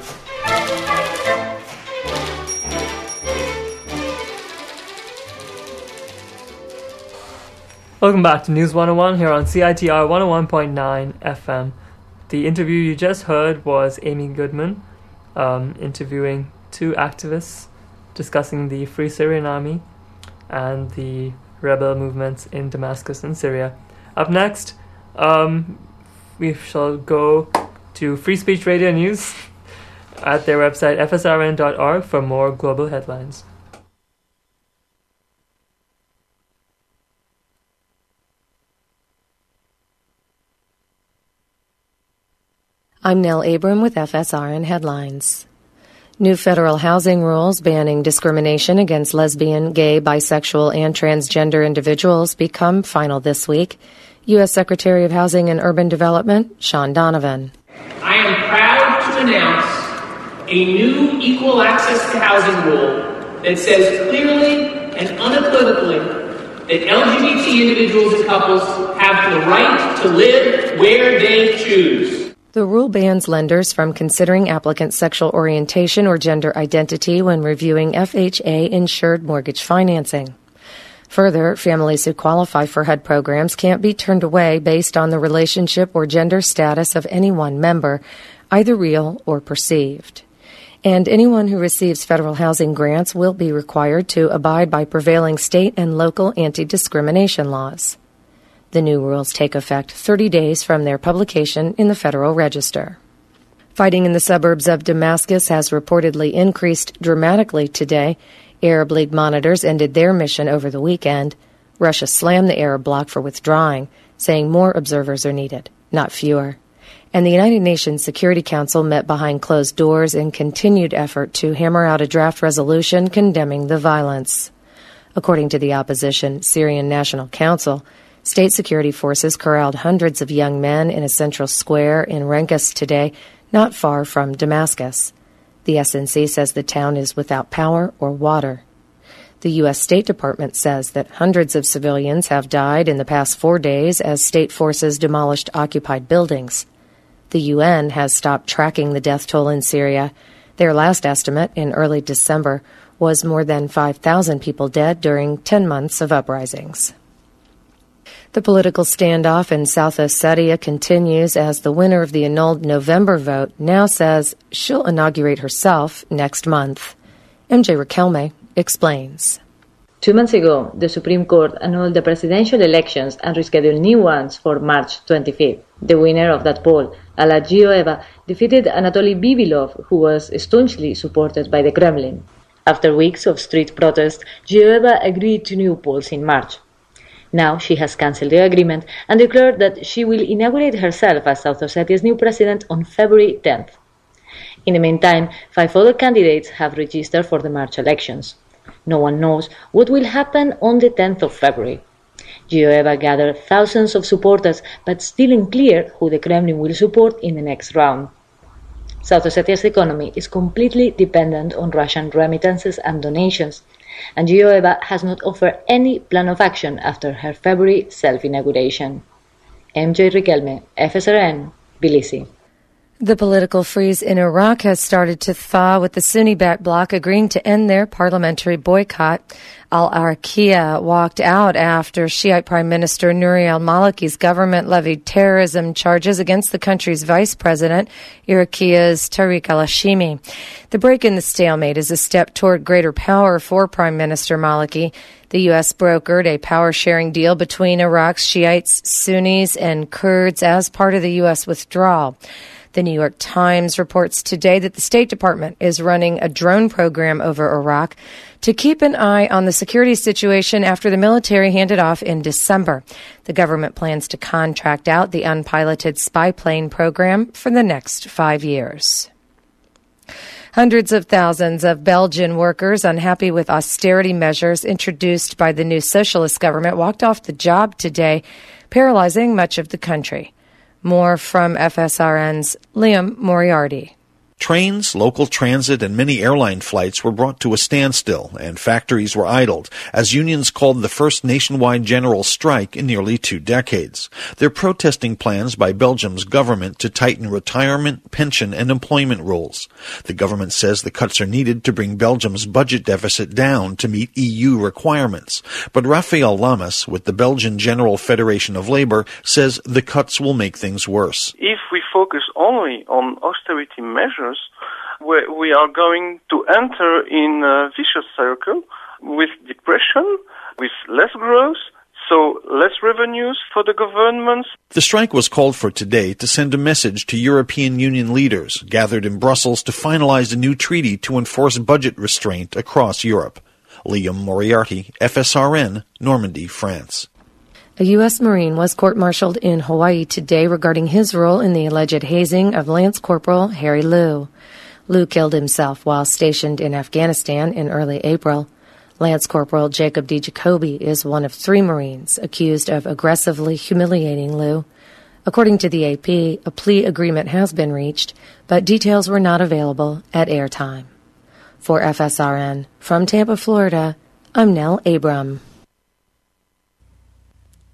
Welcome back to News one oh one here on C I T R one oh one point nine F M. The interview you just heard was Amy Goodman um, interviewing two activists discussing the Free Syrian Army and the rebel movements in Damascus and Syria. Up next, um, we shall go to Free Speech Radio News at their website F S R N dot org for more global headlines. I'm Nell Abram with F S R N Headlines. New federal housing rules banning discrimination against lesbian, gay, bisexual, and transgender individuals become final this week. U S Secretary of Housing and Urban Development, Sean Donovan. I am proud to announce a new equal access to housing rule that says clearly and unequivocally that L G B T individuals and couples have the right to live where they choose. The rule bans lenders from considering applicants' sexual orientation or gender identity when reviewing F H A-insured mortgage financing. Further, families who qualify for H U D programs can't be turned away based on the relationship or gender status of any one member, either real or perceived. And anyone who receives federal housing grants will be required to abide by prevailing state and local anti-discrimination laws. The new rules take effect thirty days from their publication in the Federal Register. Fighting in the suburbs of Damascus has reportedly increased dramatically today. Arab League monitors ended their mission over the weekend. Russia slammed the Arab bloc for withdrawing, saying more observers are needed, not fewer. And the United Nations Security Council met behind closed doors in continued effort to hammer out a draft resolution condemning the violence. According to the opposition Syrian National Council, state security forces corralled hundreds of young men in a central square in Renkas today, not far from Damascus. The S N C says the town is without power or water. The U S State Department says that hundreds of civilians have died in the past four days as state forces demolished occupied buildings. The U N has stopped tracking the death toll in Syria. Their last estimate in early December was more than five thousand people dead during ten months of uprisings. The political standoff in South Ossetia continues as the winner of the annulled November vote now says she'll inaugurate herself next month. M J Riquelme explains. Two months ago, the Supreme Court annulled the presidential elections and rescheduled new ones for March twenty-fifth. The winner of that poll, Alla Georgieva, defeated Anatoly Bibilov, who was staunchly supported by the Kremlin. After weeks of street protest, Georgieva agreed to new polls in March. Now she has cancelled the agreement and declared that she will inaugurate herself as South Ossetia's new president on February tenth. In the meantime, five other candidates have registered for the March elections. No one knows what will happen on the tenth of February. Georgieva gathered thousands of supporters, but still unclear who the Kremlin will support in the next round. South Ossetia's economy is completely dependent on Russian remittances and donations, and Georgieva has not offered any plan of action after her February self-inauguration. M J Riquelme, F S R N, Tbilisi. The political freeze in Iraq has started to thaw, with the Sunni-backed bloc agreeing to end their parliamentary boycott. Al-Araqiya walked out after Shiite Prime Minister Nouri al-Maliki's government levied terrorism charges against the country's vice president, Iraqiya's Tariq al-Hashimi. The break in the stalemate is a step toward greater power for Prime Minister Maliki. The U S brokered a power-sharing deal between Iraq's Shiites, Sunnis, and Kurds as part of the U S withdrawal. The New York Times reports today that the State Department is running a drone program over Iraq to keep an eye on the security situation after the military handed off in December. The government plans to contract out the unpiloted spy plane program for the next five years. Hundreds of thousands of Belgian workers unhappy with austerity measures introduced by the new socialist government walked off the job today, paralyzing much of the country. More from F S R N's Liam Moriarty. Trains, local transit, and many airline flights were brought to a standstill, and factories were idled, as unions called the first nationwide general strike in nearly two decades. They're protesting plans by Belgium's government to tighten retirement, pension, and employment rules. The government says the cuts are needed to bring Belgium's budget deficit down to meet E U requirements. But Raphael Lamas, with the Belgian General Federation of Labor, says the cuts will make things worse. If we focus only on austerity measures, we, we are going to enter in a vicious circle with depression, with less growth, so less revenues for the governments. The strike was called for today to send a message to European Union leaders gathered in Brussels to finalize a new treaty to enforce budget restraint across Europe. Liam Moriarty, F S R N, Normandy, France. A U S Marine was court-martialed in Hawaii today regarding his role in the alleged hazing of Lance Corporal Harry Liu. Liu killed himself while stationed in Afghanistan in early April. Lance Corporal Jacob D. Jacoby is one of three Marines accused of aggressively humiliating Liu. According to the A P, a plea agreement has been reached, but details were not available at airtime. For F S R N, from Tampa, Florida, I'm Nell Abram.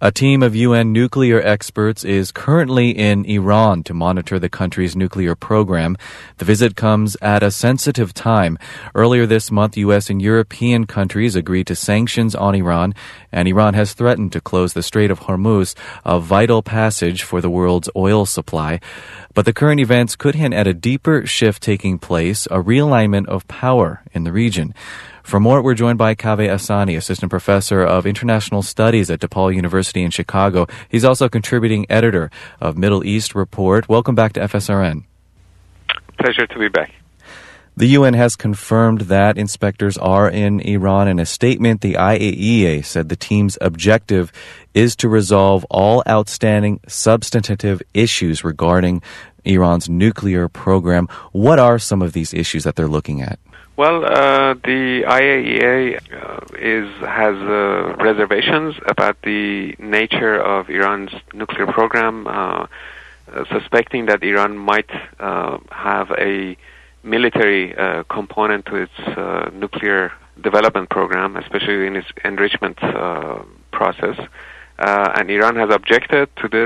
A team of U N nuclear experts is currently in Iran to monitor the country's nuclear program. The visit comes at a sensitive time. Earlier this month, U S and European countries agreed to sanctions on Iran, and Iran has threatened to close the Strait of Hormuz, a vital passage for the world's oil supply. But the current events could hint at a deeper shift taking place, a realignment of power in the region. For more, we're joined by Kaveh Asani, Assistant Professor of International Studies at DePaul University in Chicago. He's also contributing editor of Middle East Report. Welcome back to F S R N. Pleasure to be back. The U N has confirmed that inspectors are in Iran. In a statement, the I A E A said the team's objective is to resolve all outstanding substantive issues regarding Iran's nuclear program. What are some of these issues that they're looking at? Well, uh, the I A E A uh, is has uh, reservations about the nature of Iran's nuclear program, uh, uh, suspecting that Iran might uh, have a military uh, component to its uh, nuclear development program, especially in its enrichment uh, process. Uh, and Iran has objected to this,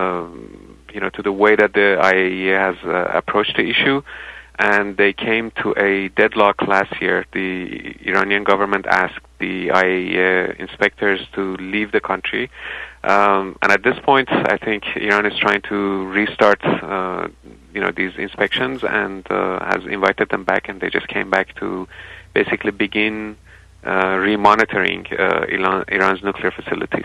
um, you know, to the way that the I A E A has uh, approached the issue. And they came to a deadlock last year. The Iranian government asked the I A E A inspectors to leave the country. Um, and at this point, I think Iran is trying to restart, uh, you know, these inspections and uh, has invited them back. And they just came back to basically begin uh, remonitoring uh, Iran, Iran's nuclear facilities.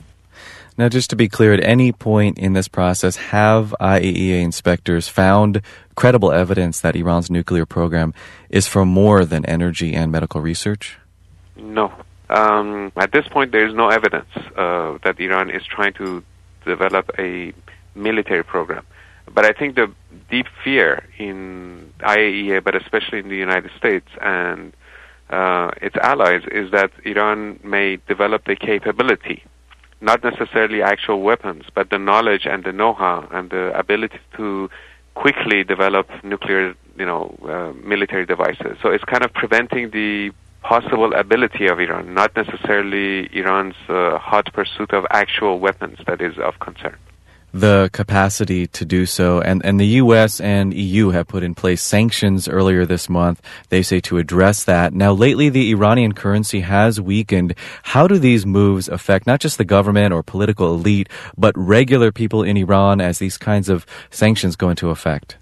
Now, just to be clear, at any point in this process, have I A E A inspectors found credible evidence that Iran's nuclear program is for more than energy and medical research? No. Um, at this point, there is no evidence uh, that Iran is trying to develop a military program. But I think the deep fear in I A E A, but especially in the United States and uh, its allies, is that Iran may develop the capability, not necessarily actual weapons, but the knowledge and the know-how and the ability to quickly develop nuclear, you know, uh, military devices. So it's kind of preventing the possible ability of Iran, not necessarily Iran's uh, hot pursuit of actual weapons that is of concern. The capacity to do so. And, and the U S and E U have put in place sanctions earlier this month, they say, to address that. Now, lately, the Iranian currency has weakened. How do these moves affect not just the government or political elite, but regular people in Iran as these kinds of sanctions go into effect?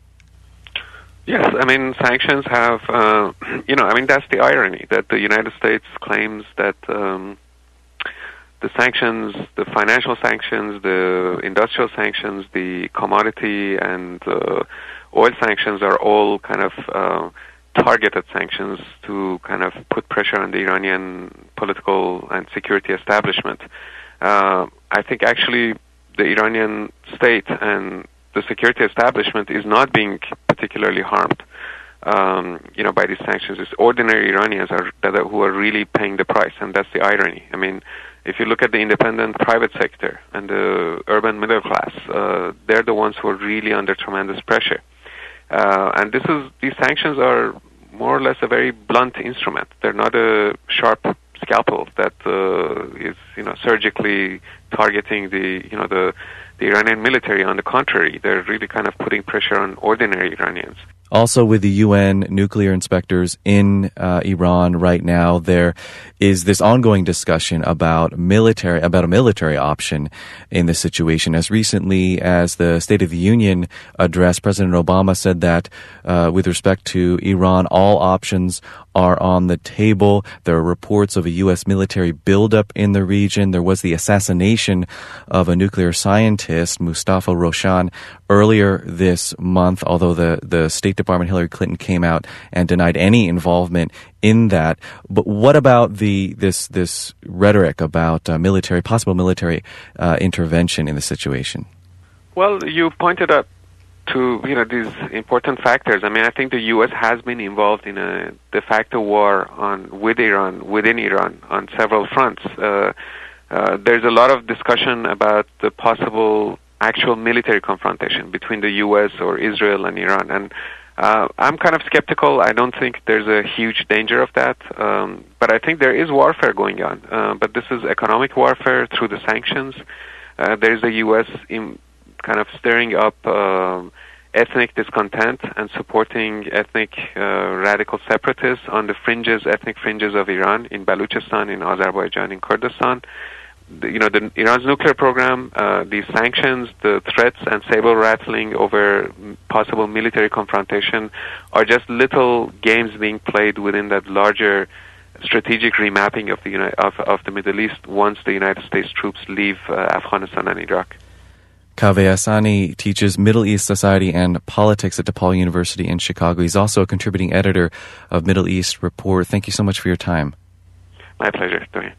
Yes, I mean, sanctions have, uh, you know, I mean, that's the irony, that the United States claims that um, the sanctions, the financial sanctions, the industrial sanctions, the commodity and uh, oil sanctions are all kind of uh, targeted sanctions to kind of put pressure on the Iranian political and security establishment. Uh, I think actually the Iranian state and the security establishment is not being particularly harmed, um, you know, by these sanctions. It's ordinary Iranians are, that are who are really paying the price, and that's the irony. I mean, if you look at the independent private sector and the urban middle class, uh, they're the ones who are really under tremendous pressure. Uh, and this is these sanctions are more or less a very blunt instrument. They're not a sharp scalpel that uh, is, you know, surgically targeting the, you know, the the Iranian military. On the contrary, they're really kind of putting pressure on ordinary Iranians. Also, with the U N nuclear inspectors in uh, Iran right now, there is this ongoing discussion about military, about a military option in this situation. As recently as the State of the Union address, President Obama said that uh, with respect to Iran, all options are on the table. There are reports of a U S military buildup in the region. There was the assassination of a nuclear scientist, Mustafa Roshan, earlier this month, although the, the State Department, Hillary Clinton, came out and denied any involvement in that. But what about the this this rhetoric about uh, military, possible military uh, intervention in the situation? Well, you pointed out to, you know, these important factors. I mean, I think the U S has been involved in a de facto war on with Iran, within Iran, on several fronts. Uh, uh, there's a lot of discussion about the possible actual military confrontation between the U S or Israel and Iran. And Uh, I'm kind of skeptical. I don't think there's a huge danger of that. Um, but I think there is warfare going on. Uh, but this is economic warfare through the sanctions. Uh, there's the U S in kind of stirring up um, ethnic discontent and supporting ethnic uh, radical separatists on the fringes, ethnic fringes of Iran, in Baluchistan, in Azerbaijan, in Kurdistan. The, you know, the, Iran's nuclear program, uh, these sanctions, the threats and saber rattling over possible military confrontation are just little games being played within that larger strategic remapping of the Uni- of, of the Middle East once the United States troops leave uh, Afghanistan and Iraq. Kaveh Hassani teaches Middle East Society and Politics at DePaul University in Chicago. He's also a contributing editor of Middle East Report. Thank you so much for your time. My pleasure, Dorian.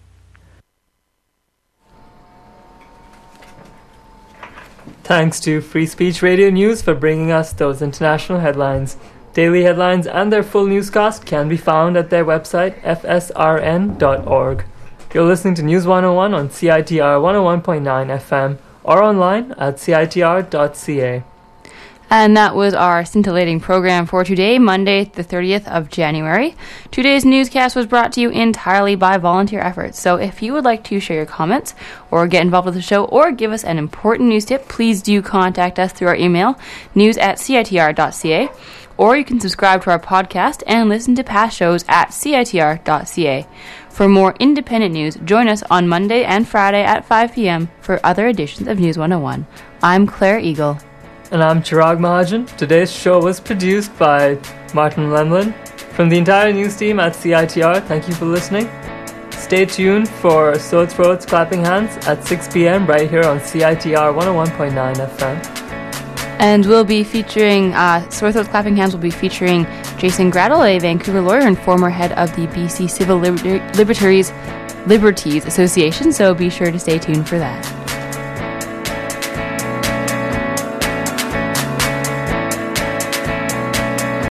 Thanks to Free Speech Radio News for bringing us those international headlines. Daily headlines and their full newscast can be found at their website, f s r n dot org. You're listening to News one oh one on C I T R one oh one point nine F M or online at c i t r dot c a. And that was our scintillating program for today, Monday, the thirtieth of January. Today's newscast was brought to you entirely by volunteer efforts. So if you would like to share your comments or get involved with the show or give us an important news tip, please do contact us through our email, news at c i t r dot c a. Or you can subscribe to our podcast and listen to past shows at c i t r dot c a. For more independent news, join us on Monday and Friday at five p.m. for other editions of News one oh one. I'm Claire Eagle. And I'm Chirag Mahajan. Today's show was produced by Martin Lemlin. From the entire news team at C I T R, thank you for listening. Stay tuned for Sore Throats Clapping Hands at six p.m. right here on C I T R one oh one point nine F M. And we'll be featuring, uh, Sore Throats Clapping Hands will be featuring Jason Gradle, a Vancouver lawyer and former head of the B C Civil Liber- Liberties, Liberties Association, so be sure to stay tuned for that.